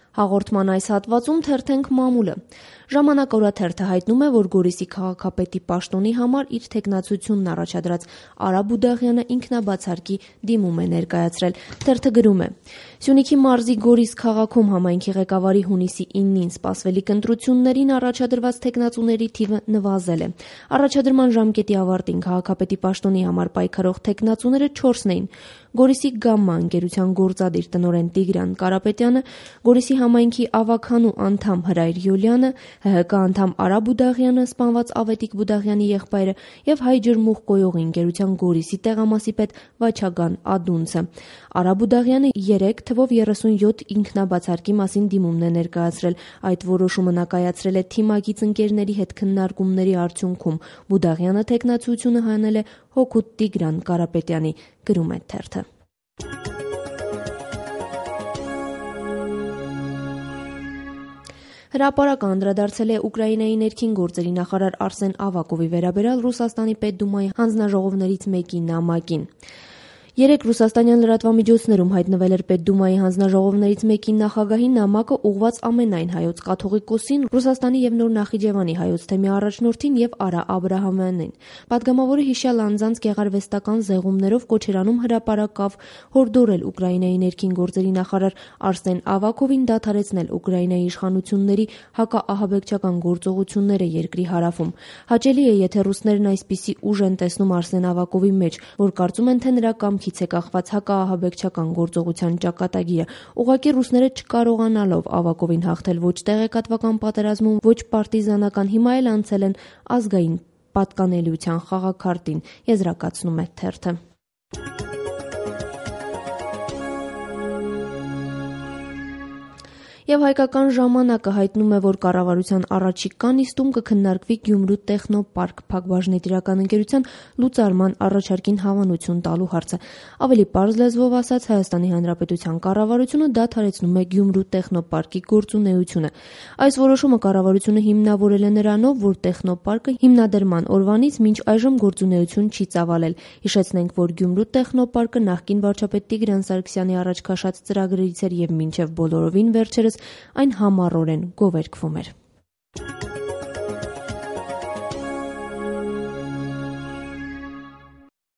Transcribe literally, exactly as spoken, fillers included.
Հաղորդման այս հատվածում թերթենք մամուլը։ Ժամանակ օրաթերթը հայտնում է, որ Գորիսի քաղաքապետի պաշտոնի համար իր թեկնածությունն առաջադրած Արա Բուդաղյանը ինքնաբացարկի դիմում է ներկայացրել։ Թերթը գրում է. Սյունիքի մարզի Գորիս քաղաքում համայնքի ղեկավարի հունիսի իննին սպասվելիք ընտրություններին առաջադրված թեկնածուների թիվը նվազել է։ Առաջադրման ժամկետի ավարտին քաղաքապետի պաշտոնի համար պայքարող թեկնածուները չորսն էին։ Գորիսի Գամմա ընկերության գործադիր տնօրեն Տիգրան Կարապետյանը, Գորիսի համայնքի ավագանու անդամ Հրայր Յուլյանը, Հ Հ Կ անդամ Արա Բուդաղյանը, սպանված Ավետիք Բուդաղյանի եղբայրը եւ հայ ջրմուղ կոյողի ընկերության Գորիսի տեղամասի պետ Վաչագան Ադունցը։ Արա Բուդաղյանը երեք թվով երեսունյոթ ինքնաբացարկի մասին դիմումն է ներկայացրել։ Այդ որոշումը նա կայացրել է թիմակից ընկերների հետ քննարկումների արդյունքում։ Բուդաղյանը թեկնածությունը հանել է հօգուտ Տիգրան Կարապետյանի, գրում է թերթը։ Հրապարակը անդրադարձել է Ուկրաինայի ներքին գործերի նախարար Արսեն Ավակովի վերաբերյալ Ռուսաստանի Պետդումայի հանձնաժողովներից մեկի նամակին։ Երեք ռուսաստանյան լրատվամիջոցներում հայտնվել էր Պետդումայի հանձնաժողովներից մեկի նախագահի նամակը ուղղված ամենայն հայոց կաթողիկոսին, Ռուսաստանի եւ Նոր Նախիջևանի հայոց թեմի առաջնորդին եւ Արա Աբրահամյանին։ Պատգամավորը հիշյալ անձանց գեղարվեստական զեղումներով կոչերանում հրապարակավ հորդորել Ուկրաինայի ներքին գործերի նախարար Արսեն Ավակովին դադարեցնել Ուկրաինայի իշխանությունների հակաահաբեկչական գործողությունները երկրի հարավում։ Հաճելի է, եթե ռուսներն այսպիսի ուժ են տեսնում Արսեն Ավակովի մեջ, որ կարծում են, թե նրա կամքից է կախված հակաահաբեկչական գործողության ճակատագիրը։ Ուղղակի ռուսները չկարողանալով Ավակովին հաղթել ոչ տեղեկատվական պատերազմում, ոչ պարտիզանական, հիմա էլ անցել են ազգային պատկանելիության խաղաքարտին, եզրակացնում է թերթը։ Եվ հայկական ժամանակը հայտնում է, որ կառավարության առաջիկա նիստում կքննարկվի Գյումրու տեխնոպարկ փակbaşնետիրական ընկերության լուծարման առաջարկին հավանություն տալու հարցը։ Ավելի պարզ լեզվով ասած, Հայաստանի Հանրապետության կառավարությունը դադարեցնում է Գյումրու տեխնոպարկի գործունեությունը։ Այս որոշումը կառավարությունը հիմնավորել է նրանով, որ տեխնոպարկը հիմնադրման օրվանից մինչ այժմ գործունեություն չի ծավալել։ Հիշեցնենք, որ Գյումրու տեխնոպարկը նախկին վարչապետ Տիգրան Սարգսյանի առաջ քաշած ծրագրերից էր եւ մինչեւ բոլորովին վերջերս այն համառորեն գովերգվում էր։